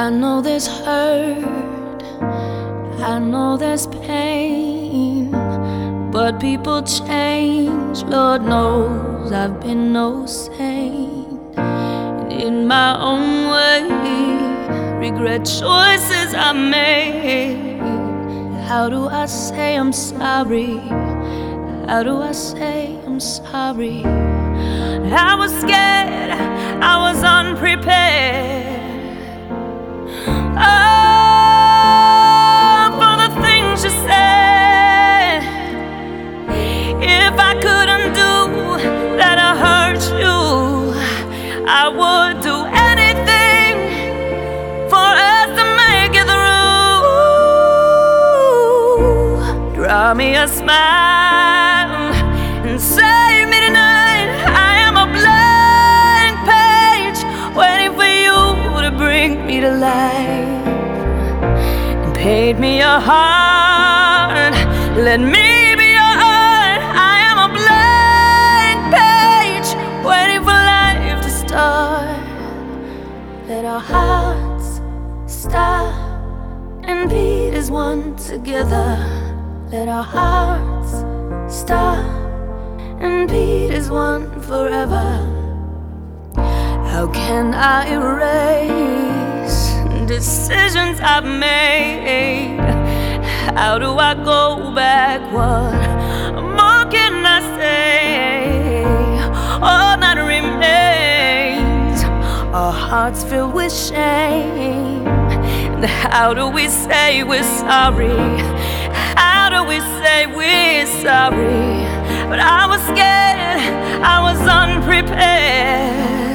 I know there's hurt, I know there's pain, but people change, Lord knows I've been no saint. And in my own way, regret choices I made. How do I say I'm sorry? How do I say I'm sorry? I was scared, I was unprepared. Oh, for the things you said. If I couldn't do that I hurt you, I would do anything for us to make it through. Draw me a smile and save me tonight. I am a blank page waiting for you to bring me to life. And paint me a heart, let me be your heart. I am a blank page waiting for life to start. Let our hearts stop and beat as one together. Let our hearts stop and beat as one forever. How can I erase decisions I've made? How do I go back? What more can I say? All that remains are hearts filled with shame. And how do we say we're sorry? How do we say we're sorry? But I was scared, I was unprepared.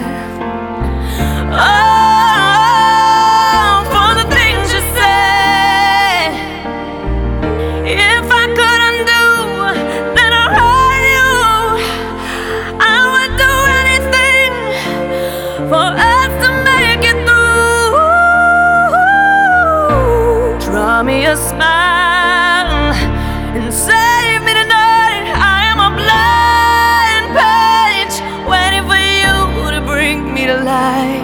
Oh, for the things you said. If I couldn't do that I hurt you, I would do anything for us to make it through. Draw me a smile and save me tonight. I am a blank page waiting for you to bring me to life.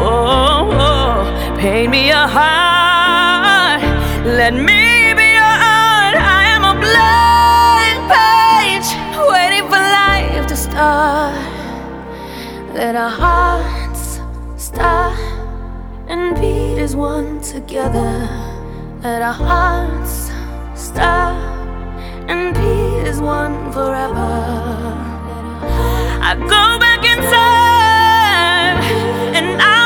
Paint me a heart, let me be your heart. I am a blank page waiting for life to start. Let our hearts stop and beat as one together. Let our hearts stop and beat as one forever. I go back in time and I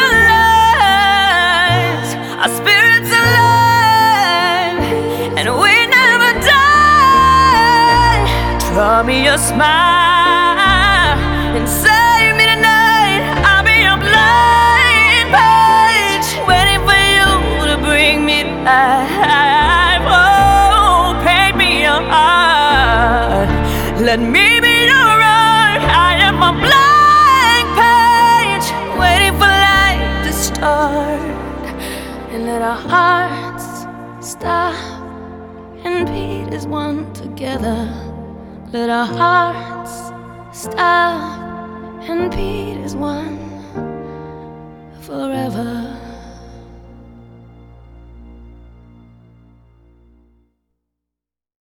realize our spirits alive and we never die. Draw me a smile and save me tonight. I'll be a blank page waiting for you to bring me to life. Oh, paint me a heart, let me be your heart. I am a blank page waiting for life to start. And let our hearts stop and beat as one together. Let our hearts stop and beat as one forever.